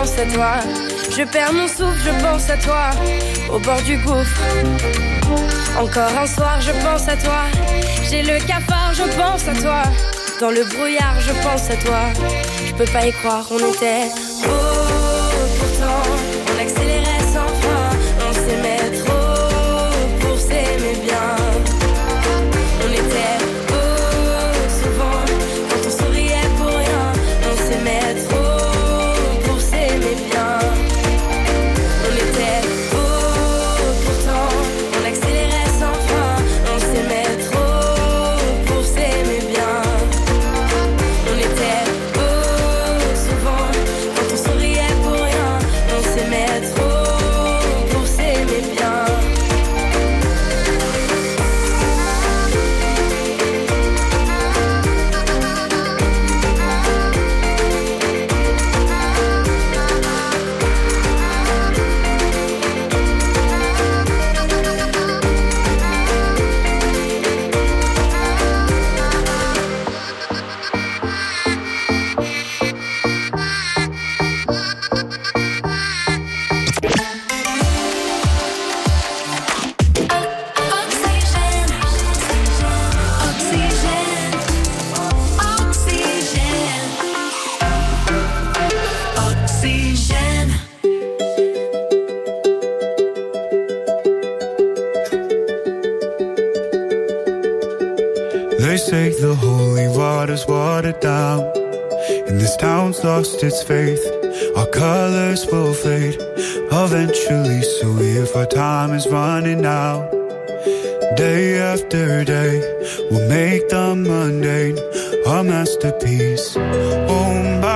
pense à toi. Je perds mon souffle, je pense à toi. Au bord du gouffre. Encore un soir, je pense à toi. J'ai le cafard, je pense à toi. Dans le brouillard, je pense à toi. Je peux pas y croire, on était beaux. Pourtant, on accélérait sans frein. On s'aimait trop pour s'aimer bien. On était beaux souvent quand on souriait pour rien. On s'aimait trop pour s'aimer bien. On était beaux pourtant, on accélérait sans frein. On s'aimait trop pour s'aimer bien. On était beaux souvent quand on souriait pour rien. On s'aimait trop pour s'aimer bien. They say the holy water's watered down, and this town's lost its faith. Our colors will fade eventually, so if our time is running out, day after day, we'll make the mundane our masterpiece. Oh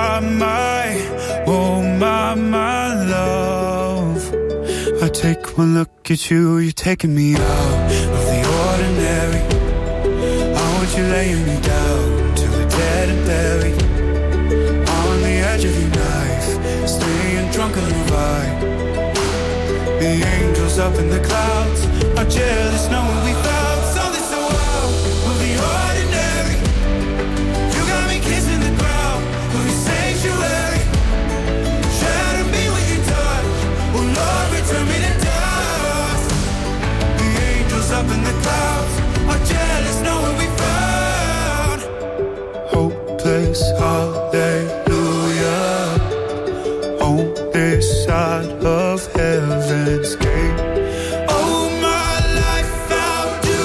my love, I take one look at you, you're taking me out of the ordinary. You're laying me down to a dead and buried on the edge of your knife, staying drunk on your vibe. The angels up in the clouds are jealous knowing we found something so out of the ordinary. You got me kissing the ground of your sanctuary. Shatter me with your touch, oh Lord, return me to dust. The angels up in the clouds are jealous knowing we found hopeless hallelujah on this side of heaven's gate. Oh my life, how do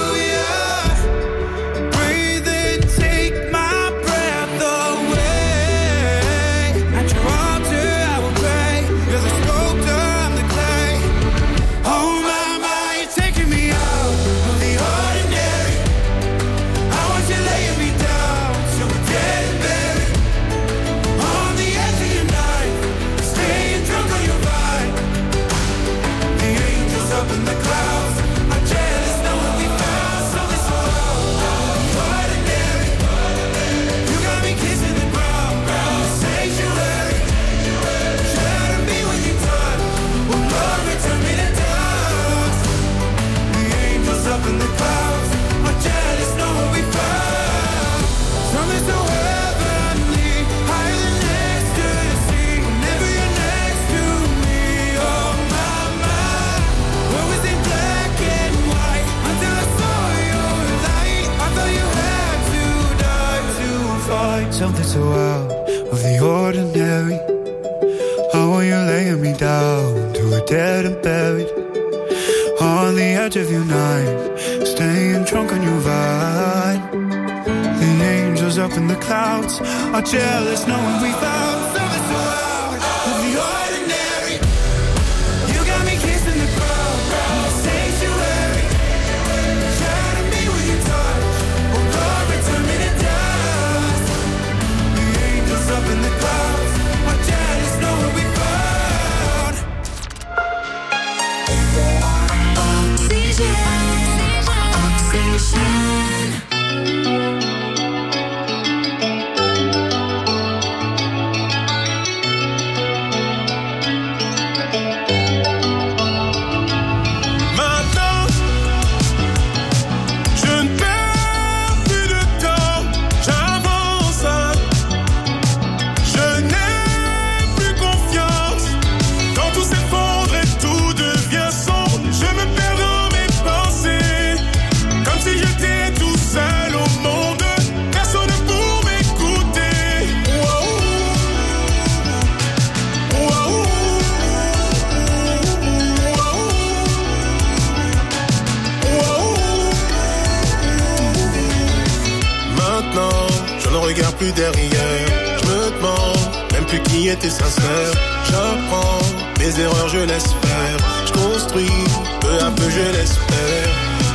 ya breathe and take my breath away? At your altar I will pray. You're the sculptor, I'm the clay. Oh my, you're taking me out of the ordinary. I want you laying me down so we're dead and buried on the edge of your knife, staying drunk on your vine. The angels up in the clouds are jealous knowing we found something so ordinary. You got me kissing the ground, sanctuary. Shatter me when you touch, oh Lord, return me to dust. The angels up in the clouds are jealous knowing we found something so heavenly, higher than ecstasy. Whenever you're next to me, oh my, what was in black and white until I saw your light. I thought you had to die to find something so out of the ordinary. How are you laying me down to a dead and buried on the edge of your knife, staying drunk on your vine. The angels up in the clouds are jealous knowing we found something so out of the ordinary. You got me kissing the ground, sanctuary. Shatter me with your touch, oh Lord, return me to dust. The angels up in the clouds are jealous knowing we found oxygen. plus derrière. Je me demande même plus qui était sincère. J'apprends mes erreurs, je laisse faire. Je construis peu à peu, je l'espère.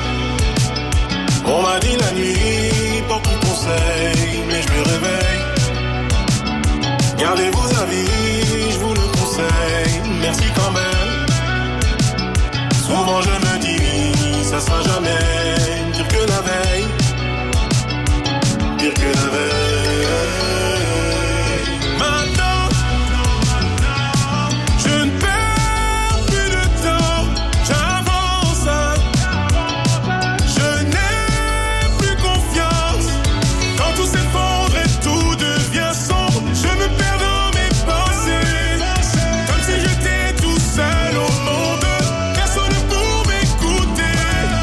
On m'a dit la nuit, beaucoup de conseils, mais je me réveille. Gardez vos avis, je vous le conseille. Merci quand même. Souvent je me dis, ça sera jamais pire que la veille. Pire que la veille. Maintenant, je ne perds plus de temps. J'avance. Je n'ai plus confiance. Quand tout s'effondre et tout devient sombre, je me perds dans mes pensées. Comme si j'étais tout seul au monde. Personne pour m'écouter.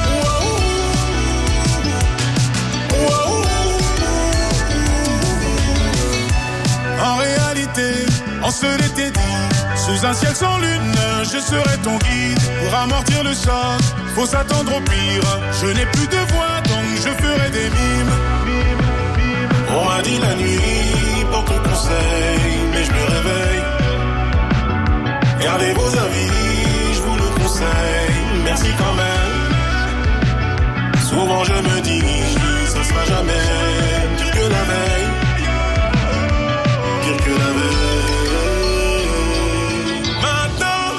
En réalité, on se l'était dit. Sous un ciel sans lune, je serai ton guide. Pour amortir le choc, faut s'attendre au pire. Je n'ai plus de voix, donc je ferai des mimes. On m'a dit la nuit, porte conseil, mais je me réveille. Gardez vos avis, je vous le conseille. Merci quand même. Souvent je me dis, ça sera jamais pire que la veille. Pire que la veille. Maintenant,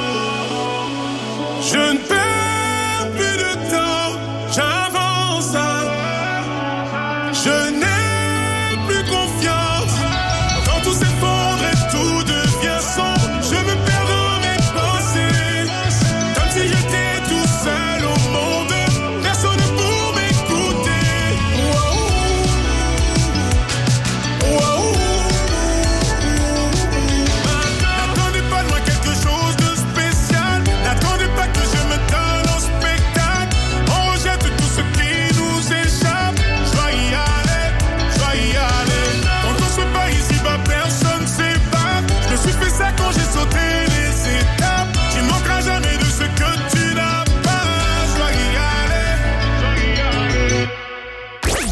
je ne perds plus de temps. J'avance. Je n'ai plus confiance. Quand tout s'effondre et tout devient sombre, je me perds dans mes pensées. Comme si j'étais tout seul au monde. Personne pour m'écouter. N'attendez pas de moi quelque chose de spécial. N'attendez pas que je me donne en spectacle. On rejette tout ce qui nous échappe. Je vais y aller, je vais y aller. Quand on se bat ici-bas, personne s'ébat. Je me suis fait ça quand j'ai sauté les étapes. Tu manqueras jamais de ce que tu n'as pas. Je vais y aller, je vais y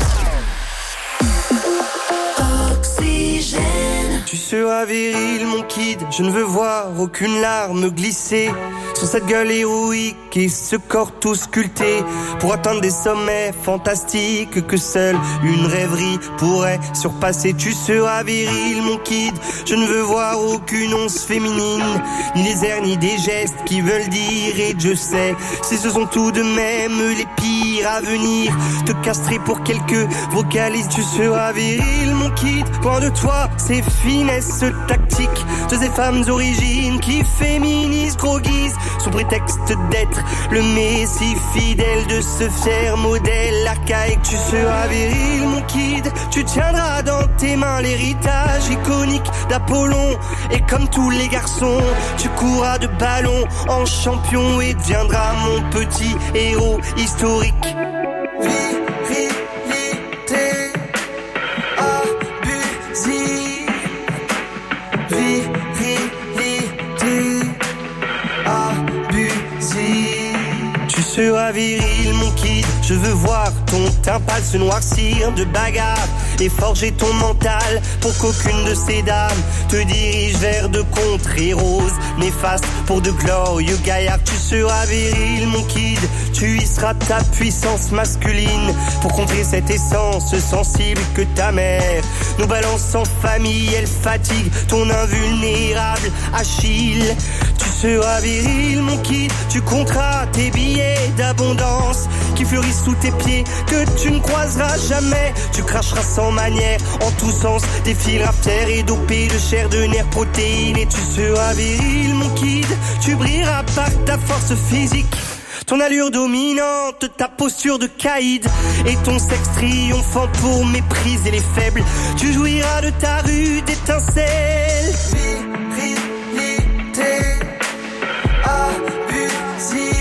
aller. Oxygène. Tu seras viril, mon kid. Je ne veux voir aucune larme glisser sur cette gueule héroïque et ce corps tout sculpté pour atteindre des sommets fantastiques que seule une rêverie pourrait surpasser. Tu seras viril, mon kid. Je ne veux voir aucune once féminine, ni les airs ni des gestes qui veulent dire. Et je sais, si ce sont tout de même les pires à venir, te castrer pour quelques vocalises. Tu seras viril, mon kid. Loin de toi, ces finesses tactiques de ces femmes origines qui féminisent, groguisent sous prétexte d'être le messie fidèle de ce fier modèle archaïque. Tu seras viril, mon kid. Tu tiendras dans tes mains l'héritage iconique d'Apollon. Et comme tous les garçons, tu courras de ballon en champion et deviendras mon petit héros historique. Virilité abusive. Virilité abusive. Tu seras viril, mon kid. Je veux voir ton teint pâle se noircir de bagarre et forger ton mental pour qu'aucune de ces dames te dirige vers de contrées roses néfastes pour de glorieux gaillards. Tu seras viril, mon kid. Tu y seras ta puissance masculine pour contrer cette essence sensible que ta mère nous balance en famille. Elle fatigue ton invulnérable Achille. Tu seras viril, mon kid. Tu compteras tes billets d'abondance qui fleurissent sous tes pieds, que tu ne croiseras jamais. Tu cracheras sans manière en tous sens des fils raftaires et dopés de chair, de nerfs, protéines. Et tu seras viril, mon kid. Tu brilleras par ta force physique, ton allure dominante, ta posture de caïd et ton sexe triomphant pour mépriser les faibles. Tu jouiras de ta rude étincelle. Virilité abusive.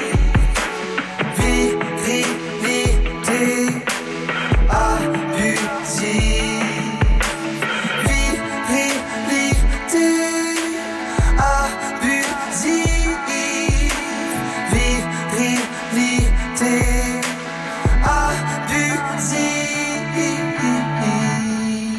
Virilité abusive. Virilité abusive. Virilité abusive.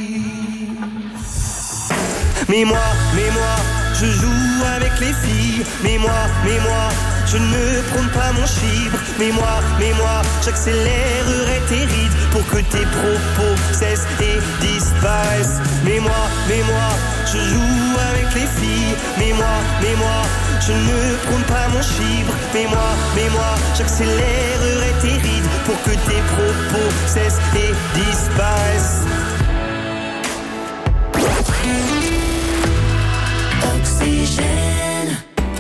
je joue avec les filles. Mais moi, je ne prône pas mon chibre. Mais moi, j'accélérerai tes rides pour que tes propos cessent et disparaissent. Mais moi, je joue avec les filles. Mais moi, je ne prône pas mon chibre. Mais moi, j'accélérerai tes rides pour que tes propos cessent et disparaissent. Oxygène.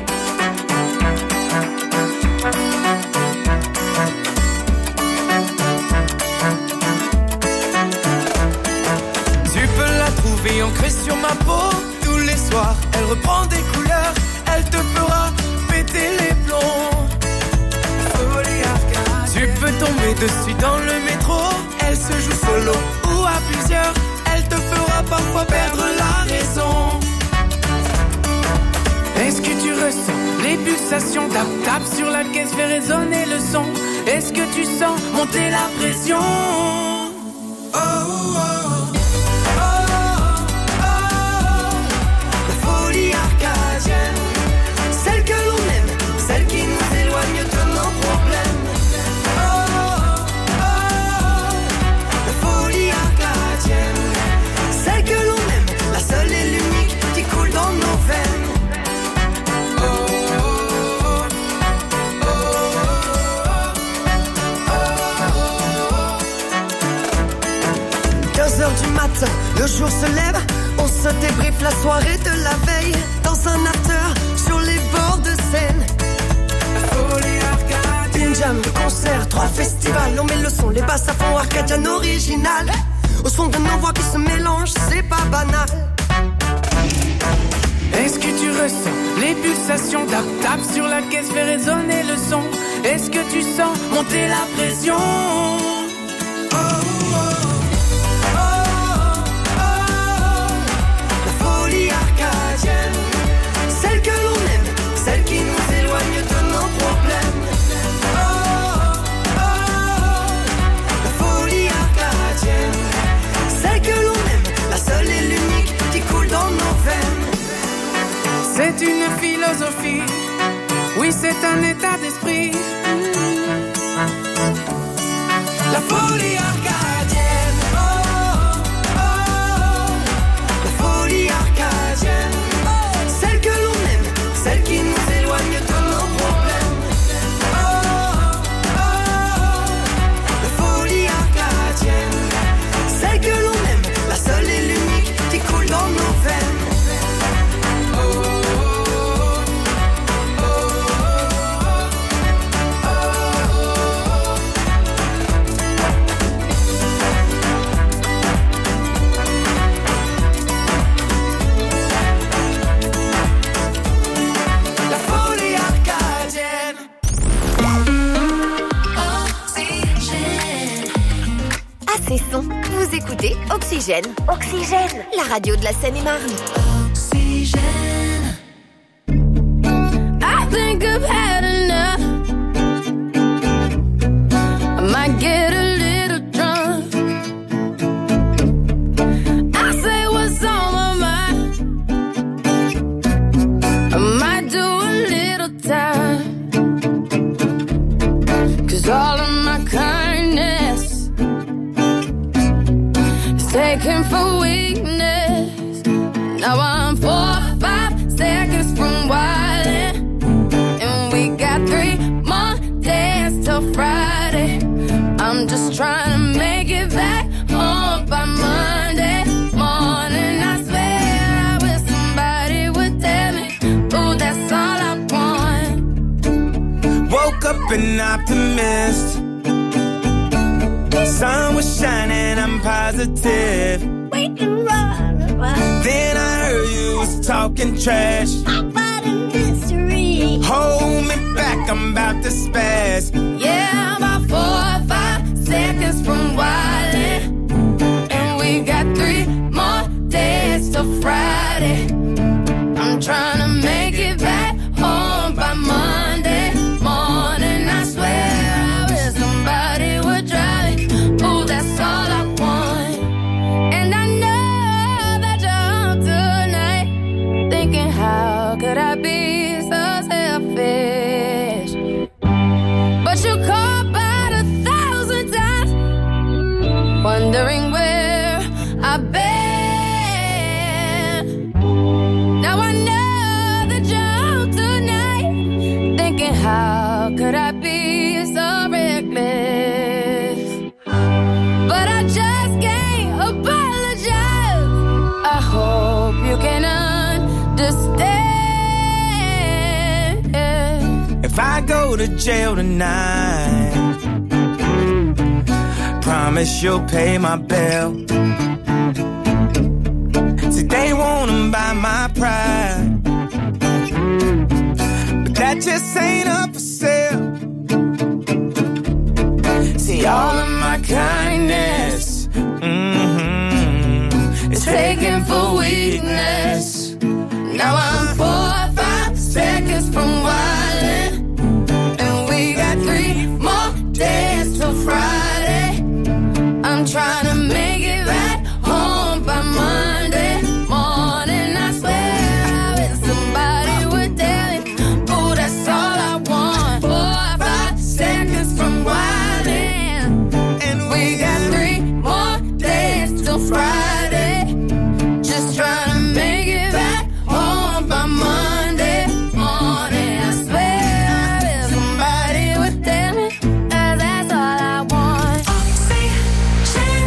Tu peux la trouver ancrée sur ma peau. Tous les soirs, elle reprend des couleurs. Elle te fera péter les plombs. Tu peux tomber dessus dans le métro. Elle se joue solo ou à plusieurs. Elle te fera parfois perdre la raison. Est-ce que tu ressens les pulsations? Tape sur la caisse, fait résonner le son. Est-ce que tu sens monter la pression? Oh, oh, oh. La folie arcadienne, celle que l'on aime, celle qui nous éloigne de nos problèmes. La folie arcadienne, celle que l'on aime, la seule et l'unique qui coule dans nos veines. 15h du matin, le jour se lève, on se débriefe la soirée de la veille. Dans un after, sur les bords de Seine. Une jam, le concert, 3 festivals. On met le son, les basses à fond, arcadienne originale. Au son de nos voix qui se mélangent, c'est pas banal. Est-ce que tu ressens les pulsations? Tape sur la caisse, fait résonner le son. Est-ce que tu sens monter la pression? Arcadienne, celle que l'on aime, celle qui nous éloigne de nos problèmes. La folie arcadienne, celle que l'on aime, la seule et l'unique qui coule dans nos veines. C'est une philosophie, oui c'est un état d'esprit. La folie arcadienne, la folie arcadienne, celle que l'on aime, celle qui nous éloigne de nos problèmes. La folie arcadienne, celle que l'on aime, la seule et l'unique qui coule dans nos veines. Vous écoutez Oxygène. Oxygène, la radio de la Seine-et-Marne. Oxygène. I think I've had enough. I might get a little drunk. I say what's on my mind. I might do a little time. 'Cause all of my kindness is taken for weakness. Now I'm 4 or 5 seconds from wildin', and we got 3 more days till Friday. I'm just trying to make it back home by Monday morning. I swear I wish somebody would tell me, ooh, that's all I want. Woke up an optimist. Sun was shining, I'm positive. Then I heard you was talking trash. Hold me back, I'm about to spaz. Yeah, about 4 or 5 seconds from wildin', and we got 3 more days till Friday. I'm trying to make it back home by Monday morning. I swear I wish somebody would drive me. Ooh, that's all I want. And I know that you're home tonight, thinking how could I be so selfish? But you called about 1,000 times, wondering where I've been. Now I know that you're home tonight, thinking how could I be so reckless? But I just can't apologize. I hope you can understand. If I go to jail tonight, promise you'll pay my bill. See, they wanna buy my pride, but that just ain't up for sale. See, all of my kindness, is taken for weakness. Now I'm 4 or 5 seconds from wildin', and we got 3 more days till Friday. I'm trying to make it back home by Monday morning. I swear I wish somebody would tell me, oh, that's all I want. 4 or 5 seconds from wildin', and we got 3 more days till Friday. Just trying to make it back home by Monday morning. I swear I wish somebody would tell me that that's all I want. Oxygen.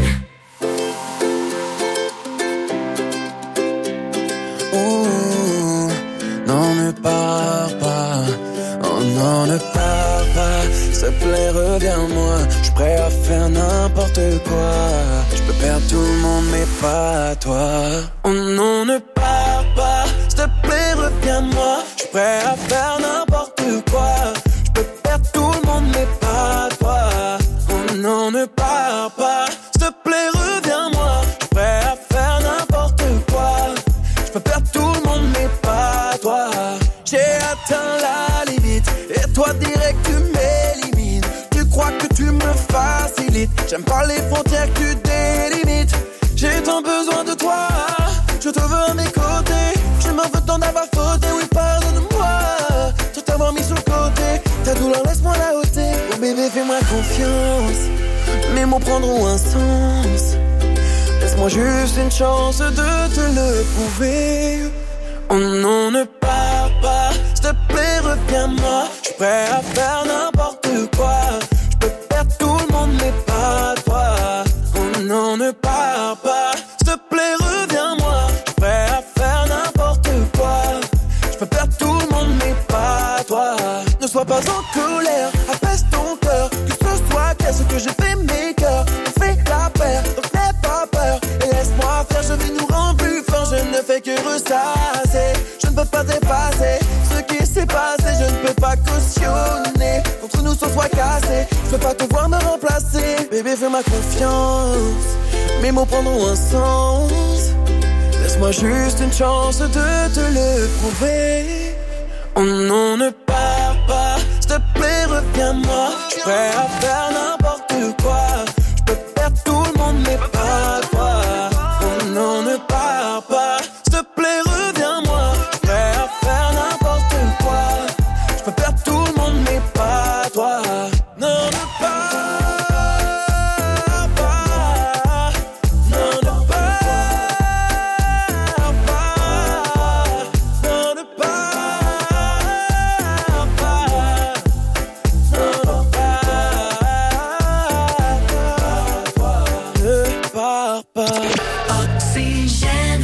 Ouh, non ne pars pas, oh non ne pars pas, s'il te plaît reviens-moi, j'suis prêt à faire n'importe quoi, j'peux perdre tout le monde mais pas toi. Oh non ne pars pas, s'il te plaît reviens-moi, j'suis prêt à faire n'importe quoi, j'peux perdre tout le monde mais pas toi. Oh non ne pars pas, s'il te plaît reviens-moi, j'suis prêt à faire n'importe quoi, j'peux perdre tout le monde mais pas toi. J'ai atteint la limite et toi direct tu m'élimines. Tu crois que tu me facilites, j'aime pas les frontières que tu délimites. J'ai tant besoin de toi, je te veux à mes côtés. Je m'en veux tant d'avoir fauté, oui pardonne-moi de t'avoir mis sur le côté. Ta douleur laisse-moi la ôter. Oh bébé fais-moi confiance, mes mots prendront un sens. Laisse-moi juste une chance de te le prouver. Oh non ne pars pas, s'il te plaît reviens-moi, j'suis prêt à faire n'importe quoi, j'peux perdre tout le monde mais pas toi. Oh non ne pars pas, s'il te plaît reviens-moi, j'suis prêt à faire n'importe quoi, j'peux perdre tout le monde mais pas toi. Ne sois pas en colère, apaise ton cœur, que ce soit clair, ce que j'ai fait mes cœurs, on fait la paire, donc n'aie pas peur, et laisse-moi faire, je vais nous rendre plus forts, je ne fais que ressasser, je ne peux pas dépasser ce qui s'est passé, je ne peux pas cautionner, entre nous sans soit cassé, je peux pas te voir me remplacer, bébé fais-moi confiance, mes mots prendront un sens, laisse-moi juste une chance de te le prouver. Oh non ne pars pas, s'il te plaît reviens-moi, j'suis prêt à faire n'importe quoi, j'peux perdre tout le monde mais pas toi. Oh non ne pars pas, s'il te plaît reviens-moi, j'suis prêt à faire n'importe quoi, j'peux perdre tout le monde mais pas toi. Non ne pars pas, non ne pars pas, non ne pars pas, non ne pars pas. Oxygène.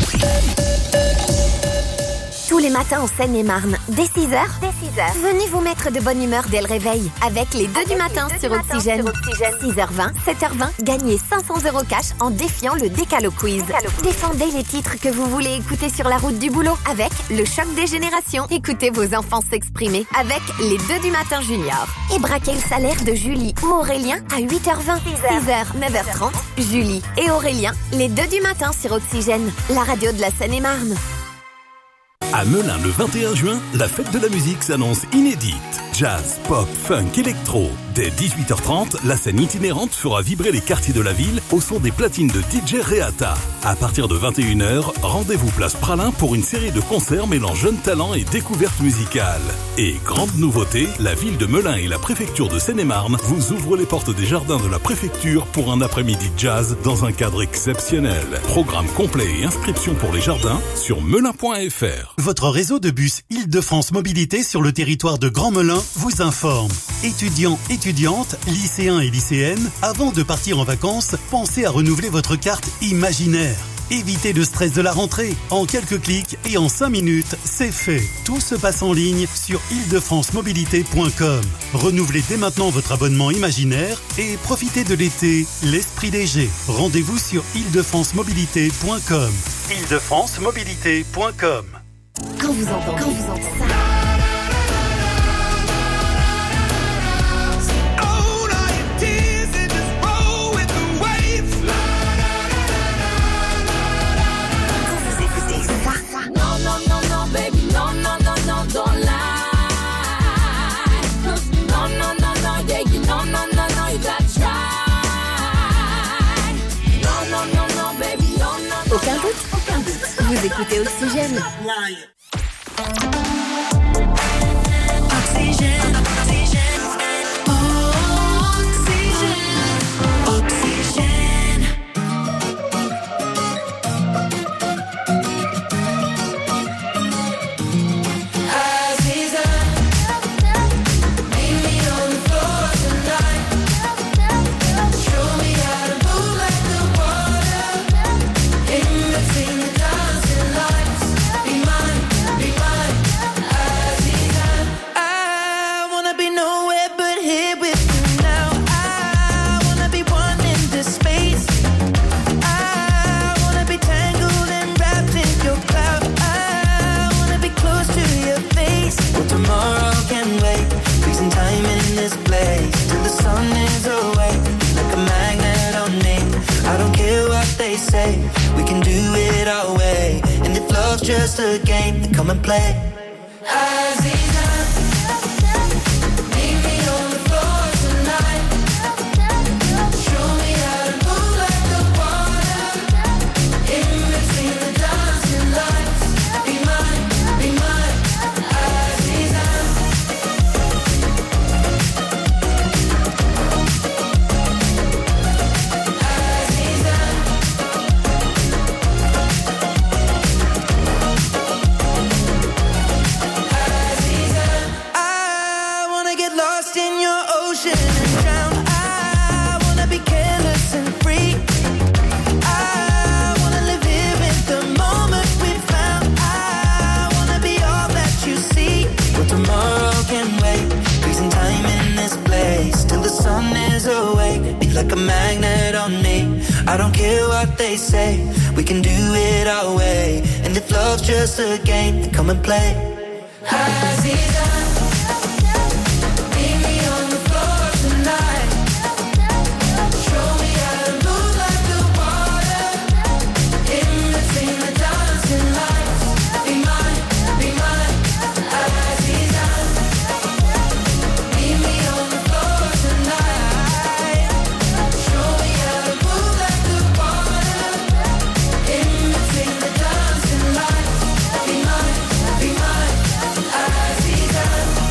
Tous les matins en Seine-et-Marne, dès 6h, venez vous mettre de bonne humeur dès le réveil avec les 2 du matin sur Oxygène. 6h20, 7h20, gagnez 500 € cash en défiant le Décalo Quiz. Défendez les titres que vous voulez écouter sur la route du boulot avec le choc des générations. Écoutez vos enfants s'exprimer avec les 2 du matin junior. Et braquez le salaire de Julie ou Aurélien à 8h20. 6h, 9h30, Julie et Aurélien, les 2 du matin sur Oxygène, la radio de la Seine-et-Marne. À Melun, le 21 juin, la fête de la musique s'annonce inédite. Jazz, pop, funk, électro. Dès 18h30, la scène itinérante fera vibrer les quartiers de la ville au son des platines de DJ Reata. À partir de 21h, rendez-vous place Pralin pour une série de concerts mêlant jeunes talents et découvertes musicales. Et grande nouveauté, la ville de Melun et la préfecture de Seine-et-Marne vous ouvrent les portes des jardins de la préfecture pour un après-midi jazz dans un cadre exceptionnel. Programme complet et inscription pour les jardins sur melun.fr. Votre réseau de bus Île-de-France Mobilité sur le territoire de Grand Melun vous informe. Étudiants, étudiantes, lycéens et lycéennes, avant de partir en vacances, pensez à renouveler votre carte imaginaire. Évitez le stress de la rentrée. En quelques clics et en 5 minutes, c'est fait. Tout se passe en ligne sur île-de-france-mobilité.com. Renouvelez dès maintenant votre abonnement imaginaire et profitez de l'été, l'esprit léger. Rendez-vous sur île-de-france-mobilité.com. île-de-france-mobilité.com. Quand vous entendez ça. Aucun doute. Vous écoutez Oxygène. Oxygène. We can do it our way, and if love's just a game, then come and play. Like a magnet on me, I don't care what they say. We can do it our way, and if love's just a game, then come and play. Aziza, meet me on the floor tonight. Show me how to move like the water, in between the dancing lights. Be mine, Aziza. Meet me on the floor tonight. Show me how to move like the water, in between the dancing lights. Be mine, Aziza.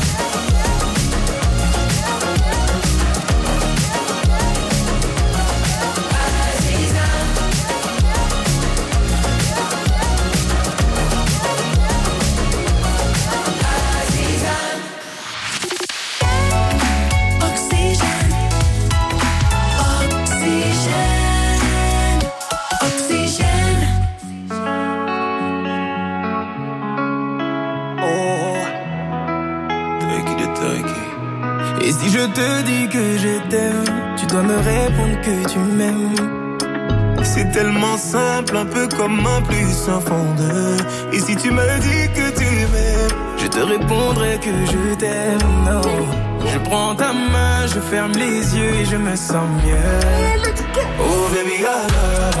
Et si je te dis que je t'aime, tu dois me répondre que tu m'aimes. C'est tellement simple, un peu comme un plus un fond de. Et si tu me dis que tu m'aimes, je te répondrai que je t'aime. Non, je prends ta main, je ferme les yeux et je me sens mieux. Oh baby, I love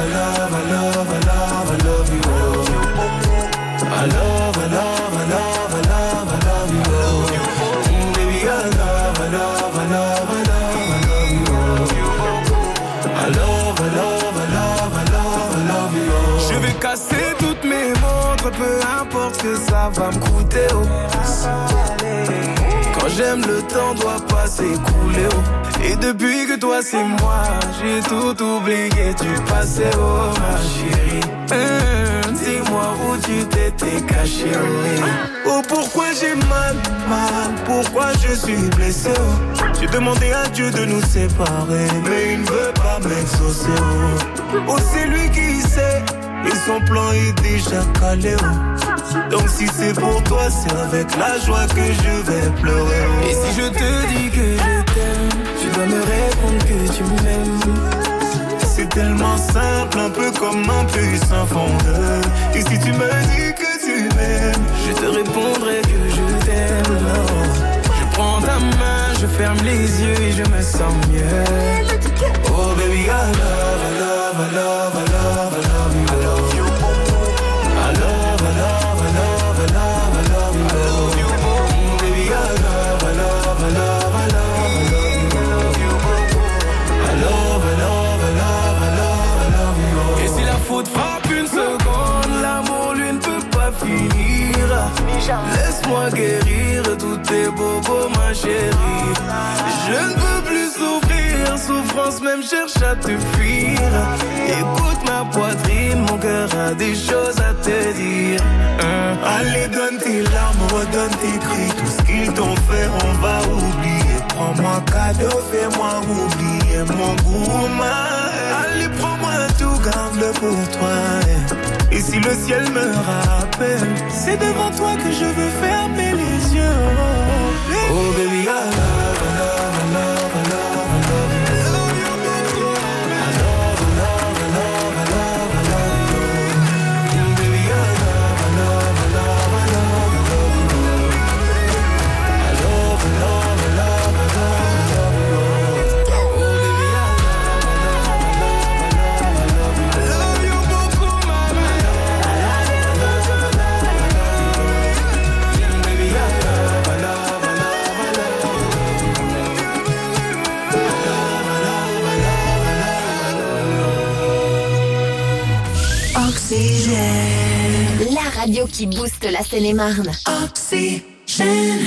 you. I love you. Baby, I peu importe que ça va me coûter, oh. Quand j'aime, le temps doit pas s'écouler, oh. Et depuis que toi c'est moi, j'ai tout oublié, tu passais, oh ma chérie. Dis-moi où tu t'étais caché, oh. Oh, pourquoi j'ai mal, pourquoi je suis blessé, oh. J'ai demandé à Dieu de nous séparer, mais il ne veut pas m'exaucer, oh. Oh, c'est lui qui sait, et son plan est déjà calé, oh. Donc si c'est pour toi, c'est avec la joie que je vais pleurer, oh. Et si je te dis que je t'aime, tu dois me répondre que tu m'aimes. C'est tellement simple, un peu comme un puissant fondeur. Et si tu me dis que tu m'aimes, je te répondrai que je t'aime, oh. Je prends ta main, je ferme les yeux et je me sens mieux. Oh baby, I love, I love, I love, I love, I love you. I love you. I love, I love, I love, I love, I love you. I love you. Baby, I love, I love, I love, I love, I love you. I love, I love, I love, I love, I love you. Et si la faute frappe une seconde, l'amour lui ne peut pas finir. Laisse-moi guérir tous tes bobos, ma chérie. Je ne peux plus souffrir, souffrance même cherche à te fuir. Écoute ma poitrine, mon cœur a des choses à te dire. Allez, donne tes larmes, redonne tes cris. Tout ce qu'ils t'ont fait, on va oublier. Prends-moi cadeau, fais-moi oublier mon goût. Allez, prends-moi tout, garde-le pour toi. Et si le ciel me rappelle, c'est devant toi que je veux fermer les yeux. Oh baby, I love, I love, I love, I love, I love you. I love you, baby. I love, I love, I love, I love, I love you. Baby, I love, I love, I love, I love, I love you. I love, I love, I love, I love, I love you. Oh baby, I love, I love, I love, I love, I love you beaucoup, mama. Oxygène, la radio qui booste la Seine-et-Marne. Oxygène.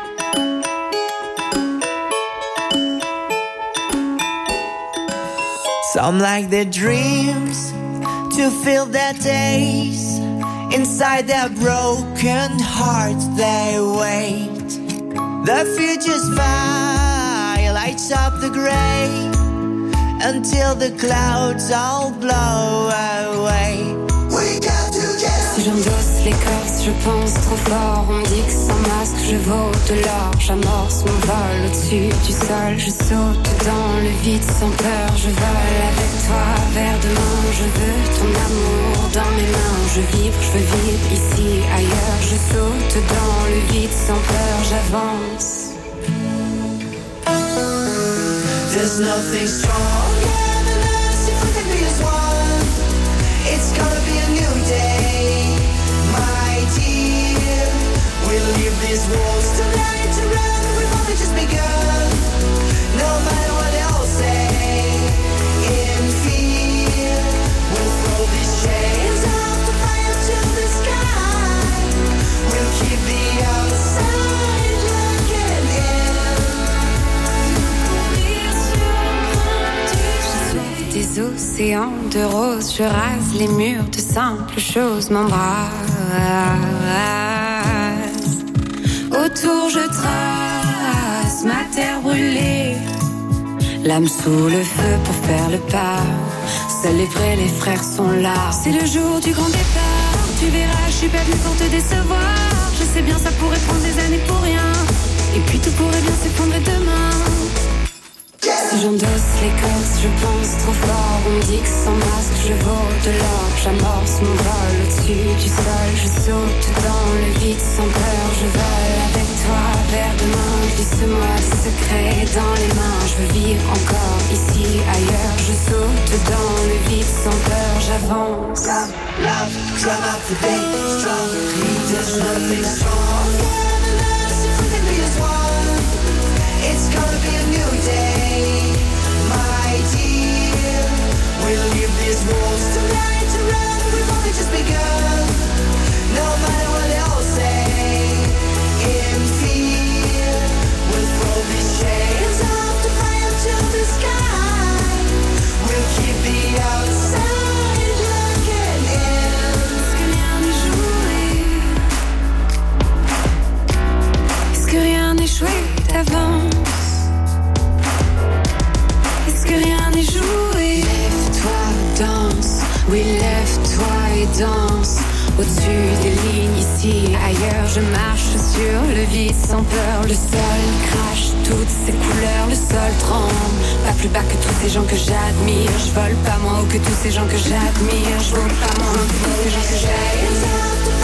Some like their dreams to feel their days. Inside their broken hearts they wait. The future's fire lights up the gray until the clouds all blow away. We got to get Si j'endosse l'écorce, je pense trop fort. On me dit que sans masque, je vaux de l'or. J'amorce mon vol au-dessus du sol. Je saute dans le vide sans peur. Je vole avec toi vers demain. Je veux ton amour dans mes mains. Je vibre ici, ailleurs. Je saute dans le vide sans peur. J'avance. There's nothing stronger than us if we can be as one. It's gonna be a new day, my dear. We'll leave these walls tonight to run. We've only just begun. No matter what they'll say, in fear, we'll throw these chains up to fire to the sky. We'll keep the outside looking in. Des océans de roses, je rase les murs de simples choses, m'embrasse. Autour je trace ma terre brûlée, l'âme sous le feu pour faire le pas. Seuls les vrais, les frères sont là. C'est le jour du grand départ. Tu verras, je suis pas venue pour te décevoir. Je sais bien, ça pourrait prendre des années pour rien. Et puis tout pourrait bien s'effondrer demain. Si j'endosse l'écorce, je pense trop fort. On me dit que sans masque, je vaux de l'or. J'amorce mon vol au-dessus du sol. Je saute dans le vide sans peur. Je vole avec toi vers demain. Glisse-moi des secrets dans les mains. Je veux vivre encore ici, ailleurs. Je saute dans le vide sans peur. J'avance. Love, climb up the day, strong. There's nothing stronger than us if we can be as one. It's gonna be a new day, my dear. We'll leave these walls tonight to run. We've only just begun. joué d'avance? Est-ce que rien n'est joué? Lève-toi, danse, oui lève-toi et danse. Au-dessus des lignes, ici et ailleurs, je marche sur le vide sans peur. Le sol crache toutes ses couleurs, le sol tremble. Pas plus bas que tous ces gens que j'admire. Je vole pas moins haut que tous ces gens que j'admire. Je vole pas moins haut que tous ces gens que j'admire.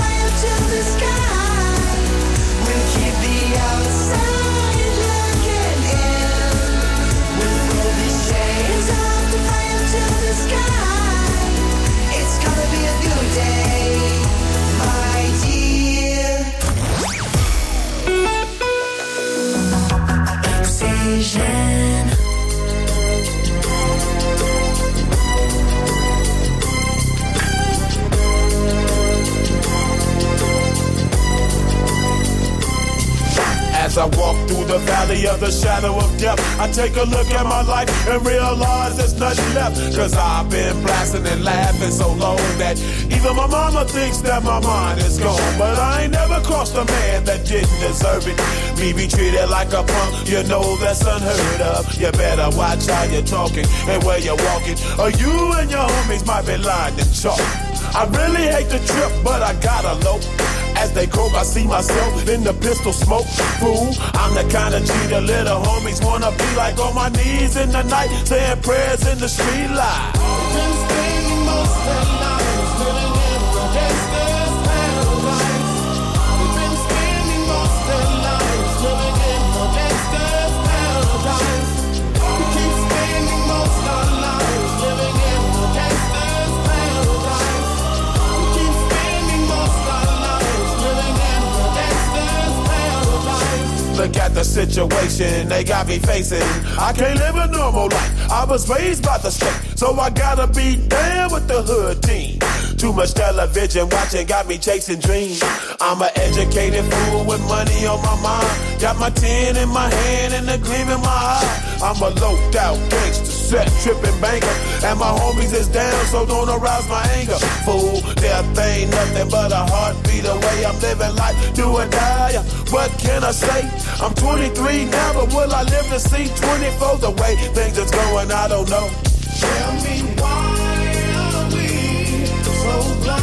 As I walk through the valley of the shadow of death, I take a look at my life and realize there's nothing left. Cause I've been blasting and laughing so long that even my mama thinks that my mind is gone. But I ain't never crossed a man that didn't deserve it. Me be treated like a punk, you know that's unheard of. You better watch how you're talking and where you're walking, or you and your homies might be lying in chalk. I really hate the trip, but I gotta low. As they croak, I see myself in the pistol smoke. Fool, I'm the kind of G the little homies wanna be like, on my knees in the night, saying prayers in the street light. Been spending most of their lives living in the gangster's paradise. We've been spending most of their lives living in the gangster's paradise. We keep spending most of our lives living in the gangster's paradise. We keep spending most of our lives living in the gangster's paradise. Look at the situation they got me facing. I can't live a normal life. I was raised by the state, so I gotta be down with the hood team. Too much television watching got me chasing dreams. I'm an educated fool with money on my mind. Got my 10 in my hand and a gleam in my eye. I'm a loped out gangster, set tripping banker, and my homies is down, so don't arouse my anger. Fool, death ain't nothing but a heartbeat away. I'm living life, do or die. What can I say? I'm 23 now, but will I live to see 24? The way things is going, I don't know. Tell me why are we so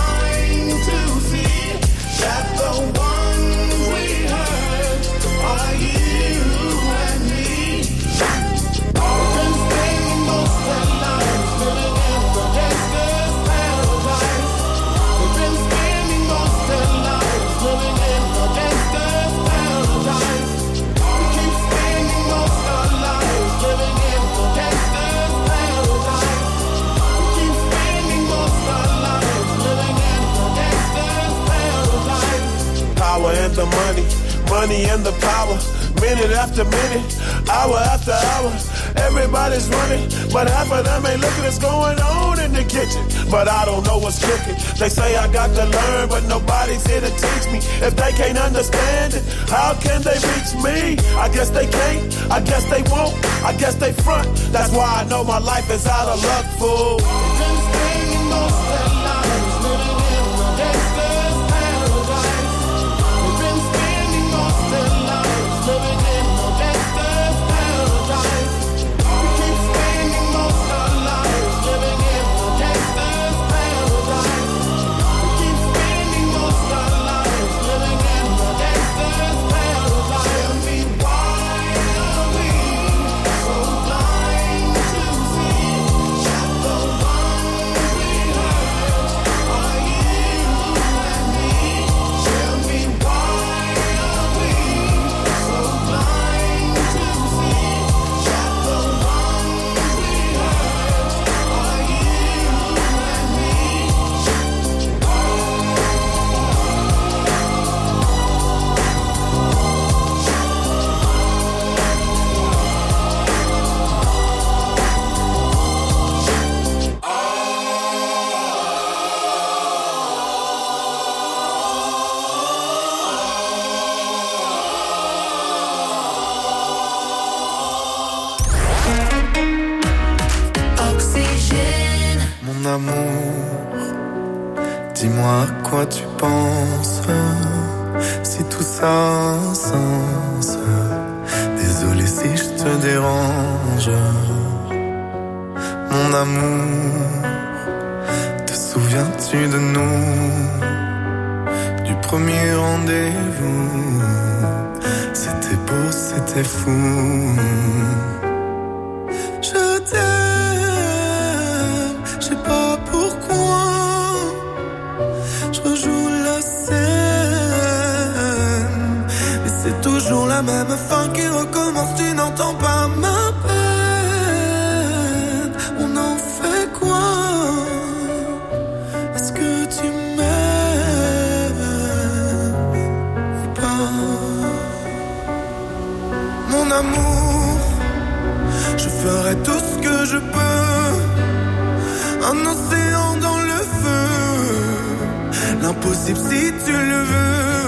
blind to see that the ones we hurt are you and me? We've been spending most of our lives living in the gangster's paradise. We've been spending most of our lives living in the gangster's paradise. We keep spending most of our lives living in the gangster's paradise. We keep spending most of our lives living in the gangster's paradise. Power and the money, money and the power. Minute after minute, hour after hour, everybody's running, but half of them ain't looking what's going on in the kitchen. But I don't know what's cooking. They say I got to learn, but nobody's here to teach me. If they can't understand it, how can they reach me? I guess they can't, I guess they won't, I guess they front. That's why I know my life is out of luck, fool. We've been spending most of our lives living in the gangster's paradise. We've been spending most of our lives living in the gangster's paradise. We keep spending most of our lives living in the gangster's paradise. We keep spending most of our lives living in the gangster's paradise. Tell me why are we so blind to see that the ones we hurt are you and me? Tell me why are we so blind to see that the ones we hurt are you and me? Oxygène. Mon amour, dis-moi à quoi tu penses, si tout ça a un sens. te dérange. Mon amour, te souviens-tu de nous? Du premier rendez-vous, c'était beau, c'était fou. Je t'aime, je sais pas pourquoi. Je rejoue la scène, mais c'est toujours la même fin qui recommence. Tu n'entends pas ma peine. On en fait quoi? Est-ce que tu m'aimes ou pas? Mon amour, je ferai tout ce que je peux. Un océan dans le feu, l'impossible si tu le veux.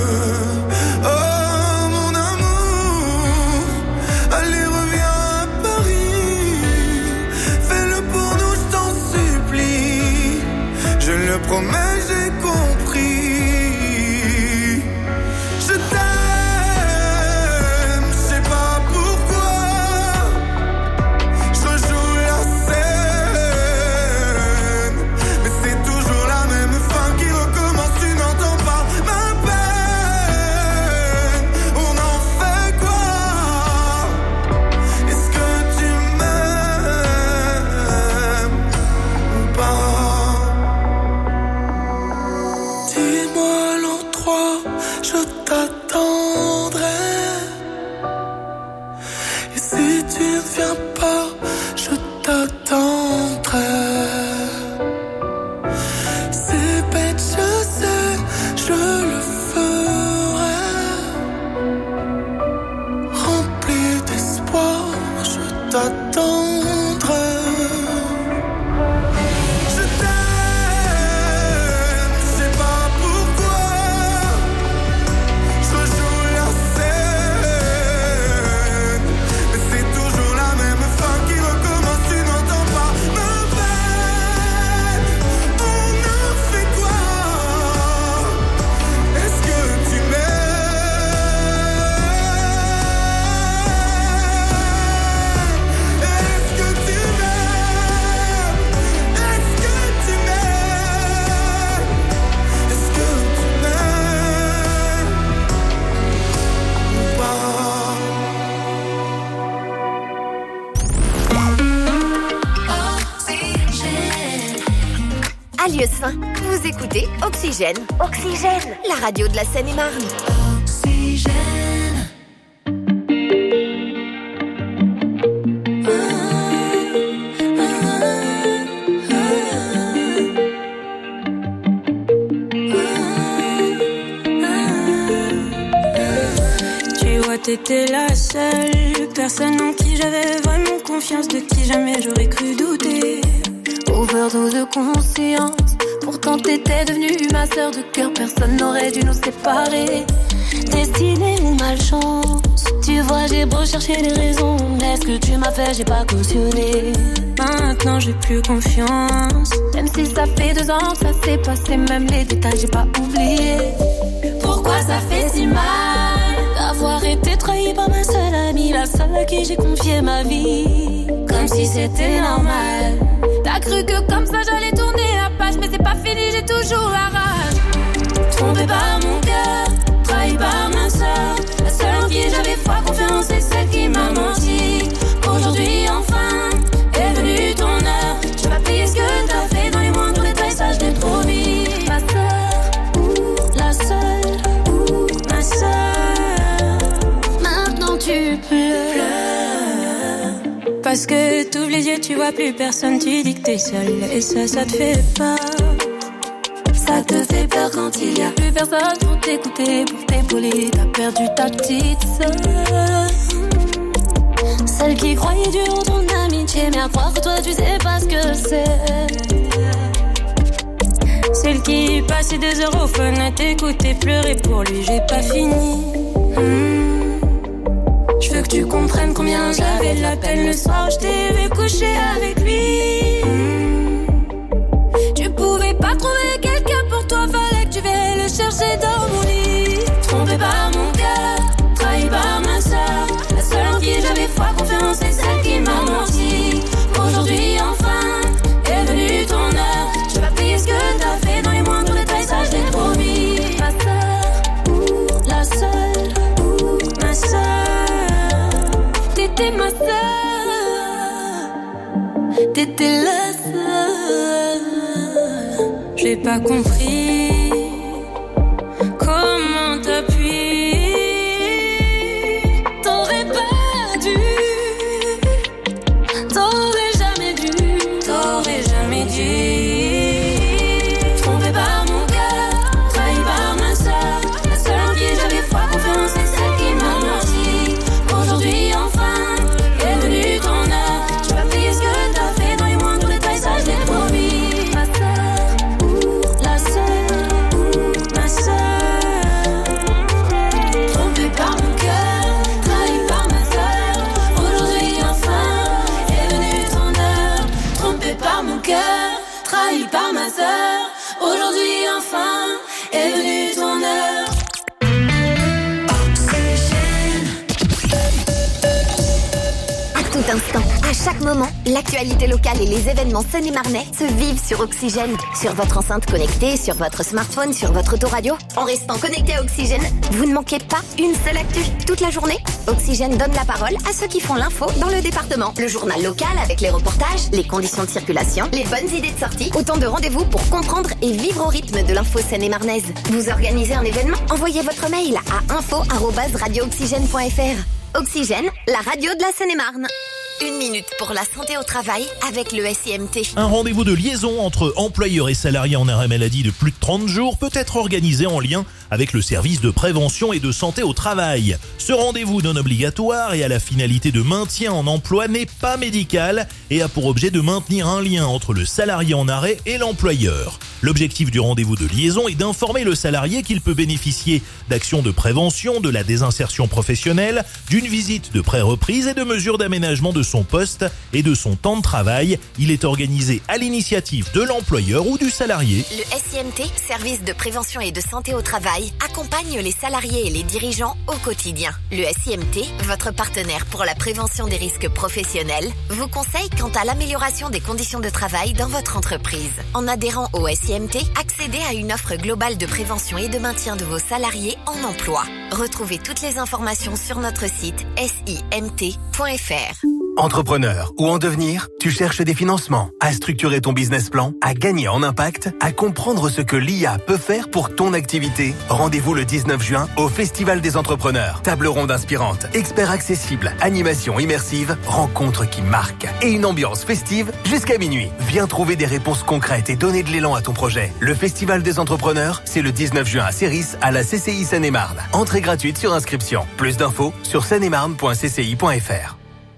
Oh mon amour, allez reviens à Paris. Fais-le pour nous, je t'en supplie. Je le promets, j'ai compris. Je t'aime, je sais pas pourquoi. Je rejoue la scène, mais c'est toujours la même fin qui recommence. Tu n'entends pas ma peine. On en fait quoi? Est-ce que tu m'aimes ou pas? Dis-moi l'endroit, je t'attendrai. Et si tu ne viens pas, je t'attendrai. C'est bête, je sais, je le ferai. Rempli d'espoir, je t'attendrai. Je t'aime, je sais pas pourquoi. Je rejoue la scène, mais c'est toujours la même fin qui recommence. Tu n'entends pas ma peine. On en fait quoi? Est-ce que tu m'aimes? Est-ce que tu m'aimes? Est-ce que tu m'aimes? Est-ce que tu m'aimes ou pas? À Lieu-Saint, vous écoutez Oxygène. Oxygène, la radio de la Seine-et-Marne. Tu vois, t'étais la seule personne en qui j'avais vraiment confiance, de qui jamais j'aurais cru douter. Overdose de conscience, pourtant t'étais devenue ma sœur de cœur. Personne n'aurait dû nous séparer. Destinée ou malchance, tu vois j'ai beau chercher les raisons, mais ce que tu m'as fait j'ai pas cautionné. Maintenant j'ai plus confiance, même si ça fait 2 ans que ça s'est passé, même les détails j'ai pas oublié. Pourquoi ça fait si mal d'avoir été trahi par ma seule amie, la seule à qui j'ai confié ma vie, comme si c'était normal. T'as cru que comme ça j'allais tourner la page, mais c'est pas fini, j'ai toujours la rage. Trompé par mon cœur, trahi par ma soeur, la seule en qui j'avais foi, confiance, c'est celle qui m'a menti. Aujourd'hui enfin est venue ton heure, je vais payer ce que t'as fait dans les moindres détails, ça je l'ai promis. Ma soeur, la seule, ma soeur, maintenant tu pleures. Parce que t'ouvres les yeux, tu vois plus personne, tu dis que t'es seule, et ça te fait peur. Ça te fait peur quand il y a plus personne pour t'écouter, pour t'épauler. T'as perdu ta petite sœur, celle qui croyait dur en ton amitié, mais à croire que toi tu sais pas ce que c'est. Celle qui passait des heures au phone à t'écouter pleurer pour lui, j'ai pas fini. Je veux que tu comprennes combien j'avais de la peine le soir où je t'ai vu coucher avec lui. Tu pouvais pas trouver quelqu'un pour toi, fallait que tu viennes le chercher dans mon lit. Trompé par mon cœur, trahi par ma soeur, la seule en qui j'avais foi, t'étais ma sœur, t'étais la seule. J'ai pas compris comment t'as pu. T'aurais pas dû, t'aurais jamais dû, t'aurais jamais dû. Trompé par mon cœur, trahi par ma sœur, la seule en qui j'avais foi, confiance, c'est celle qui m'a menti. Aujourd'hui enfin est venue ton heure. Tu vas payer ce que t'as fait dans les moindres détails, ça je l'ai promis. Ma sœur, la seule, ma sœur. Trompé par mon cœur, trahi par ma sœur. Aujourd'hui enfin est venue ton heure. Trompé par mon cœur, trahi par ma sœur. Aujourd'hui enfin est venue ton heure. À tout instant, à chaque moment, l'actualité locale et les événements seine-et-marnais se vivent sur Oxygène. Sur votre enceinte connectée, sur votre smartphone, sur votre autoradio. En restant connecté à Oxygène, vous ne manquez pas une seule actu. Toute la journée, Oxygène donne la parole à ceux qui font l'info dans le département. Le journal local avec les reportages, les conditions de circulation, les bonnes idées de sortie. Autant de rendez-vous pour comprendre et vivre au rythme de l'info seine-et-marnaise. Vous organisez un événement? Envoyez votre mail à info@radiooxygène.fr. Oxygène, la radio de la Seine-et-Marne. 1 minute pour la santé au travail avec le SIMT. Un rendez-vous de liaison entre employeurs et salariés en arrêt maladie de plus de 30 jours peut être organisé en lien avec le service de prévention et de santé au travail. Ce rendez-vous non obligatoire et à la finalité de maintien en emploi n'est pas médical et a pour objet de maintenir un lien entre le salarié en arrêt et l'employeur. L'objectif du rendez-vous de liaison est d'informer le salarié qu'il peut bénéficier d'actions de prévention, de la désinsertion professionnelle, d'une visite de pré-reprise et de mesures d'aménagement de son poste et de son temps de travail. Il est organisé à l'initiative de l'employeur ou du salarié. Le SIMT, service de prévention et de santé au travail, accompagne les salariés et les dirigeants au quotidien. Le SIMT, votre partenaire pour la prévention des risques professionnels, vous conseille quant à l'amélioration des conditions de travail dans votre entreprise. En adhérant au SIMT, accédez à une offre globale de prévention et de maintien de vos salariés en emploi. Retrouvez toutes les informations sur notre site simt.fr. Entrepreneur ou en devenir, tu cherches des financements, à structurer ton business plan, à gagner en impact, à comprendre ce que l'IA peut faire pour ton activité. Rendez-vous le 19 juin au Festival des Entrepreneurs. Table ronde inspirante, experts accessibles, animation immersive, rencontres qui marquent et une ambiance festive jusqu'à minuit. Viens trouver des réponses concrètes et donner de l'élan à ton projet. Le Festival des Entrepreneurs, c'est le 19 juin à Céris, à la CCI Seine-et-Marne. Entrée gratuite sur inscription. Plus d'infos sur seine-et-marne.cci.fr.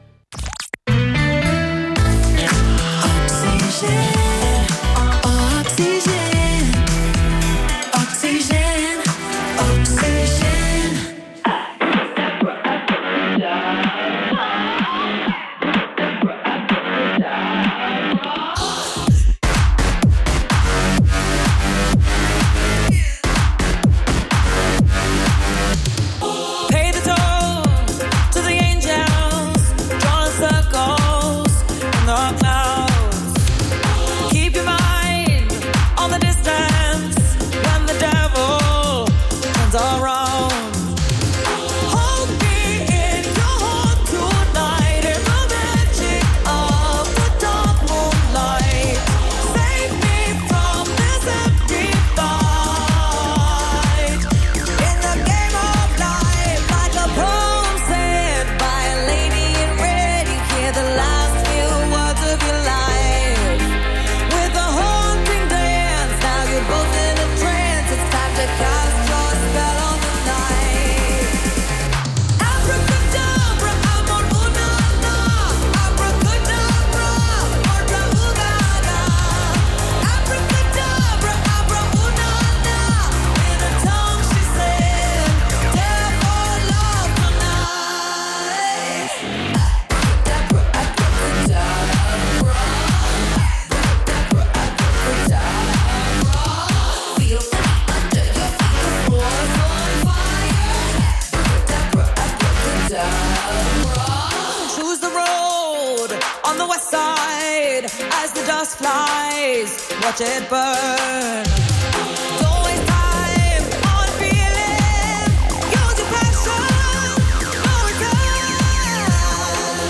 Pay the toll to the angels, drawing circles in the clouds. Keep your mind on the distance when the devil turns around. Hold me in your heart tonight in the magic of the dark moonlight. Save me from this empty fight. In the game of life, like a poem said by a lady in red, you hear the last few words of your life. With a haunting dance, now you're both in a trance. It's time to cast your spell on the night. Abracadabra, amor una na. Abracadabra, otra ugada. Abracadabra, abra una na. In a tongue she said, "Dare for love tonight." Abracadabra, abracadabra. Feel under your feet, the floor's on fire. Abracadabra, abracadabra. Choose the road on the west side as the dust flies. Watch it burn. Don't waste time on feeling. Use your passion. No return.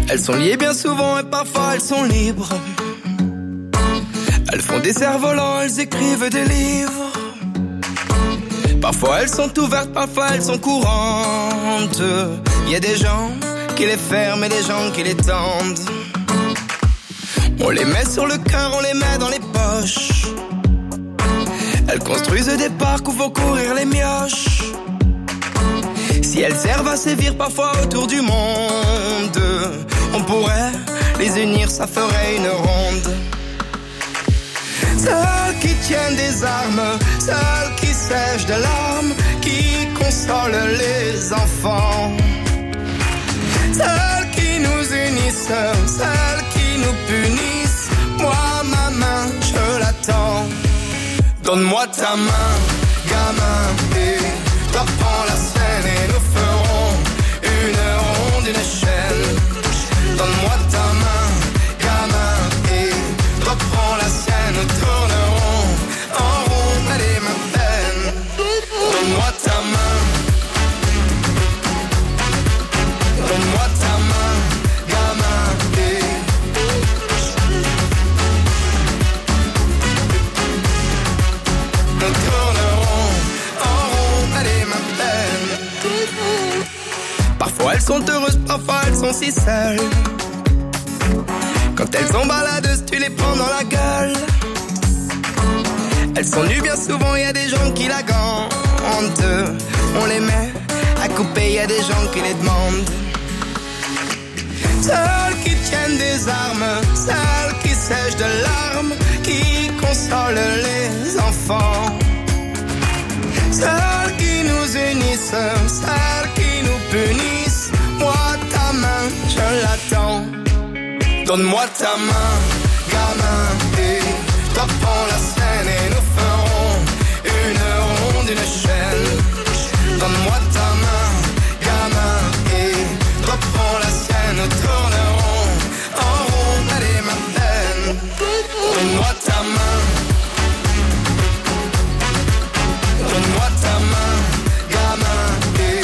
Elles sont liées bien souvent et parfois elles sont libres. Elles font des cerfs-volants, elles écrivent des livres. Parfois elles sont ouvertes, parfois elles sont courantes. Il y a des gens qui les ferment et des gens qui les tendent. On les met sur le cœur, on les met dans les poches. Elles construisent des parcs où vont courir les mioches. Si elles servent à sévir parfois autour du monde, on pourrait les unir, ça ferait une ronde. Celles qui tiennent des armes, celles qui sèchent de larmes, qui consolent les enfants. Celles qui nous unissent, celles qui nous punissent. Moi, ma main, je l'attends. Donne-moi ta main, gamin, et toi prends la scène et nous ferons une ronde, une chaîne. Donne-moi ta main, gamin, et toi prends la sienne, nous tournerons en rond, allez ma peine. Donne-moi ta main, donne-moi ta main, gamin, et nous tournerons en rond, allez ma peine. Parfois elles sont heureuses, parfois elles sont si seules. Quand elles sont baladeuses, tu les prends dans la gueule. Elles sont nues bien souvent, y a des gens qui la gantent. On les met à couper, y a des gens qui les demandent. Celles qui tiennent des armes, celles qui sèchent de larmes, qui consolent les enfants. Celles qui nous unissent, celles qui nous punissent. Moi, ta main, je l'attends. Donne-moi ta main, gamin, et toi prends la scène et nous ferons une ronde, une chaîne. Donne-moi ta main, gamin, et toi prends la sienne, nous tournerons en rond, allez ma peine. Donne-moi ta main, donne-moi ta main, gamin, et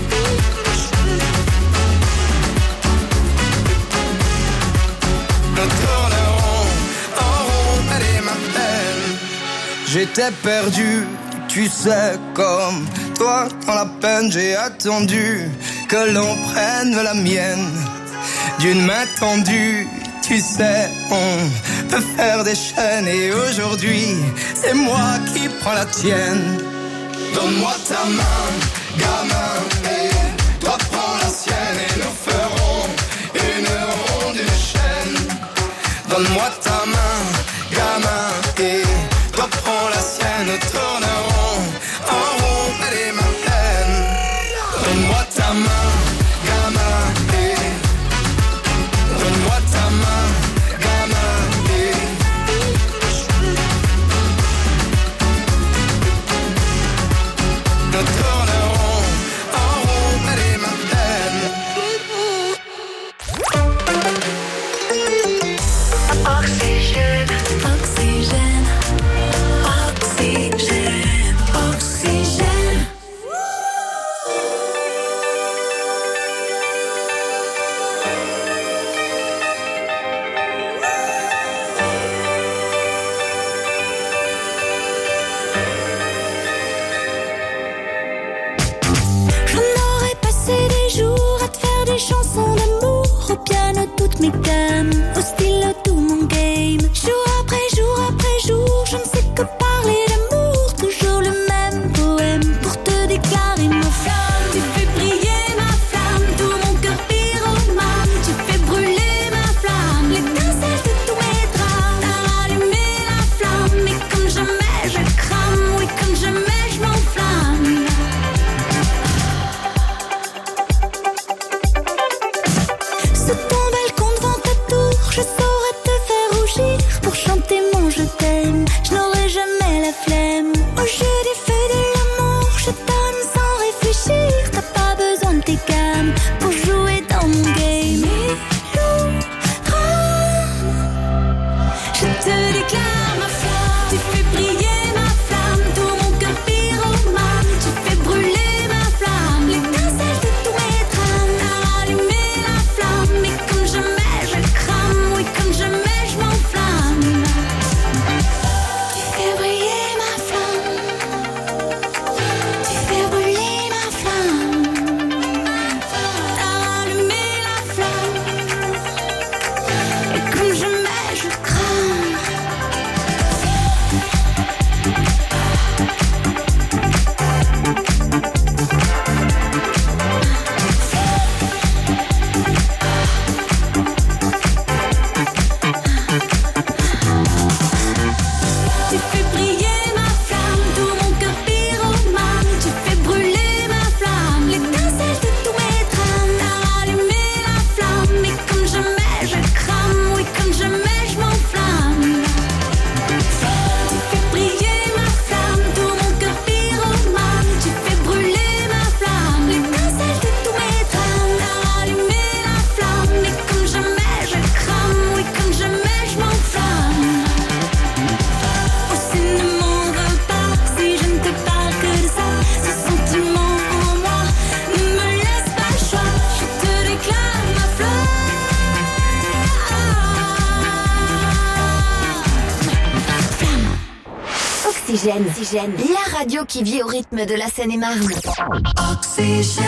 nous tournerons en rond, allez ma peine. J'étais perdu, tu sais, comme toi dans la peine. J'ai attendu que l'on prenne la mienne d'une main tendue. Tu sais, on peut faire des chaînes et aujourd'hui, c'est moi qui prends la tienne. Donne-moi ta main, gamin, et toi prends la sienne et nous ferons une ronde, une chaîne. Donne-moi ta main, gamin, et toi prends la sienne, nous tournerons en rond, allez ma peine. Donne-moi ta main, gamin, et donne-moi ta main, gamin, et nous tournerons en rond, allez ma peine. Oxygène, oxygène, oxygène, oxygène. J'en aurais passé des jours à te faire des chansons d'amour. Au piano toutes mes gammes, au stylo tout mon game. Jour après jour, je ne sais que parler d'amour. Toujours le même poème pour te déclarer ma flamme. Tu fais briller ma flamme, tout mon cœur pyromane. Tu fais brûler ma flamme, l'étincelle de tous mes drames. T'as allumé la flamme, et comme jamais je crame. Oui, comme jamais je m'enflamme. Sur ton balcon devant ta tour, Oxygène. La radio qui vit au rythme de la Seine-et-Marne. Oxygène.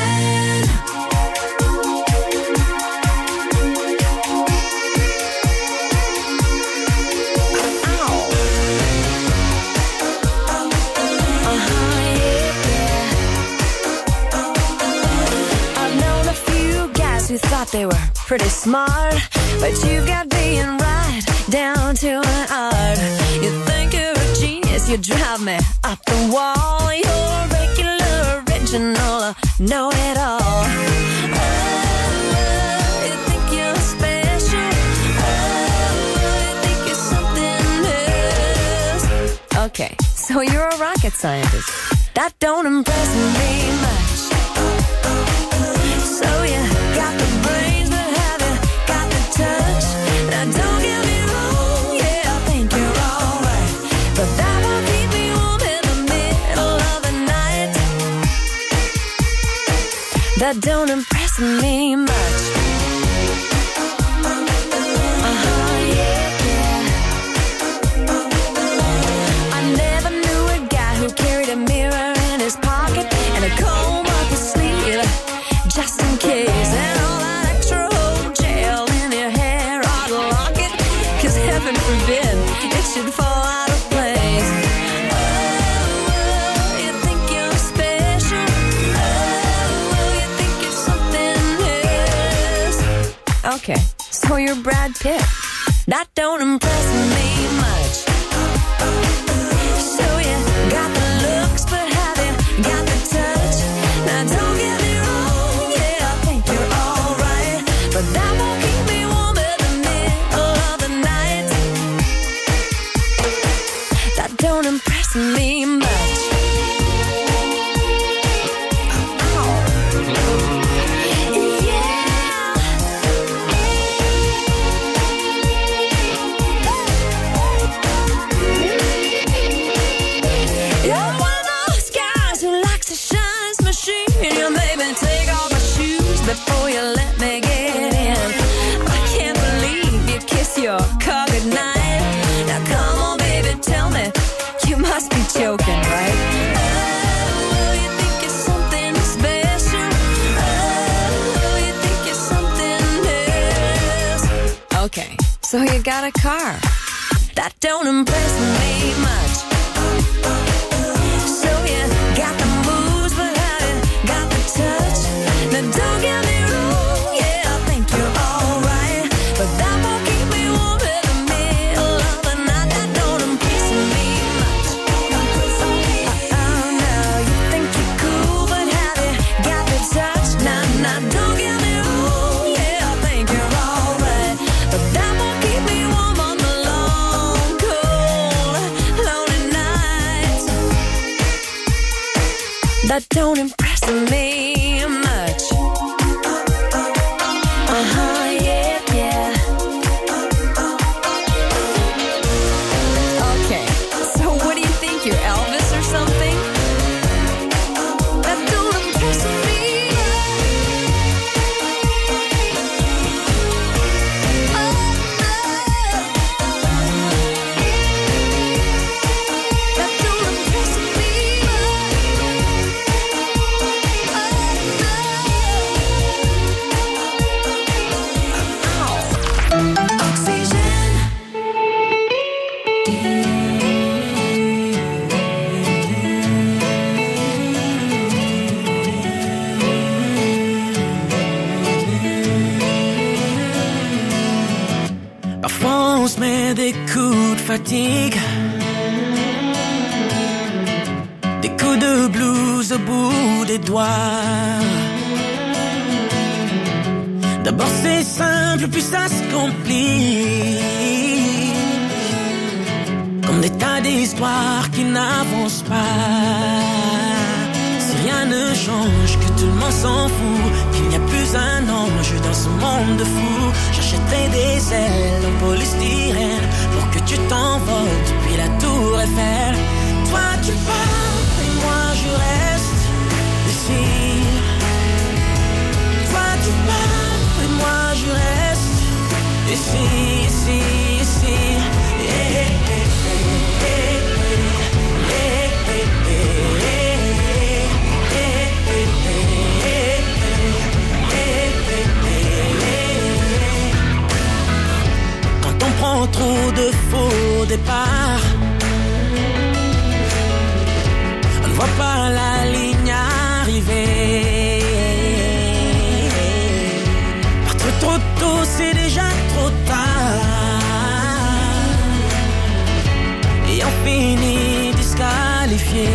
Who thought they were pretty smart, but you got being right down to an art. You think you're a genius, you drive me up the wall. You're regular, original, know it all. Oh, you think you're special. Oh, you think you're something else. Okay, so you're a rocket scientist. That don't impress me much. So you got the brains, but have you got the touch? Now don't get me wrong, yeah, I think you're alright, but that won't keep me warm in the middle of the night. That don't impress me much. I never knew a guy who carried a mirror in his pocket and a comb up his sleeve, just in case, and all that extra old gel in your hair, I'd lock it, 'cause heaven forbid it should fall out of place. Oh, you think you're special. Oh, you think you're something else. Okay, so you're Brad Pitt. That don't impress me much. So you got the looks, but have you got the touch? Now don't get me wrong, yeah, I think you're alright, but that won't keep me warm in the middle of the night. That don't impress me much. You're one of those guys who likes to shine his machine. You made me take off my shoes before you let me get in. I can't believe you kiss your car goodnight. Now come on, baby, tell me, you must be joking, right? Oh, you think you're something special. Oh, you think you're something else. Okay, so you got a car. That don't impress me much. So you got the moves, but have you got the touch? Now don't get me wrong, yeah, I think you're alright, but that won't keep me warm in the middle of the night. That don't impress me much. Oh no, you think you're cool, but have you got the touch? Now don't get me wrong, yeah, I think you're alright, but that won't keep me warm on the long, cold, lonely nights. That don't impress me much. Yeah, yeah. Okay, so what do you think, you're Elvis or something? That don't impress me. That don't impress me. Parfois on se met des coups de fatigue, des coups de blues au bout des doigts. D'abord c'est simple, puis ça se complique, comme des tas d'histoires qui n'avancent pas. Si rien ne change, que tout le monde s'en fout, qu'il n'y a plus un ange dans ce monde de fous, j'achèterai des ailes en polystyrène pour que tu t'envoles depuis la tour Eiffel. Toi tu pars et moi je reste ici. Toi tu pars et moi je reste ici, ici, ici. Yeah, yeah, yeah, yeah. trop de faux départs. On ne voit pas la ligne arriver. Partir trop tôt, c'est déjà trop tard. Et on finit disqualifié.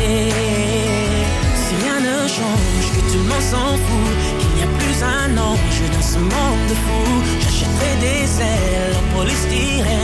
Si rien ne change, que tout le monde s'en fout, qu'il n'y a plus un ange dans ce monde de fous, j'achèterai des ailes en polystyrène.